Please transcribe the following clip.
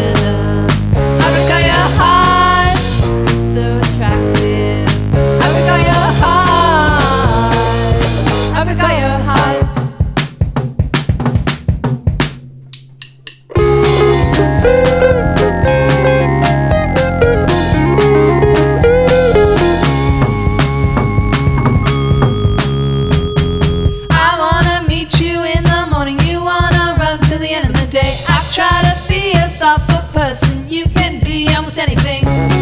Africa, you're hot, you're so attractive. Africa, you're hot. Africa, you're hot. I wanna meet you in the morning, you wanna run to the end of the day. I try to be a thoughtful person, you can be almost anything.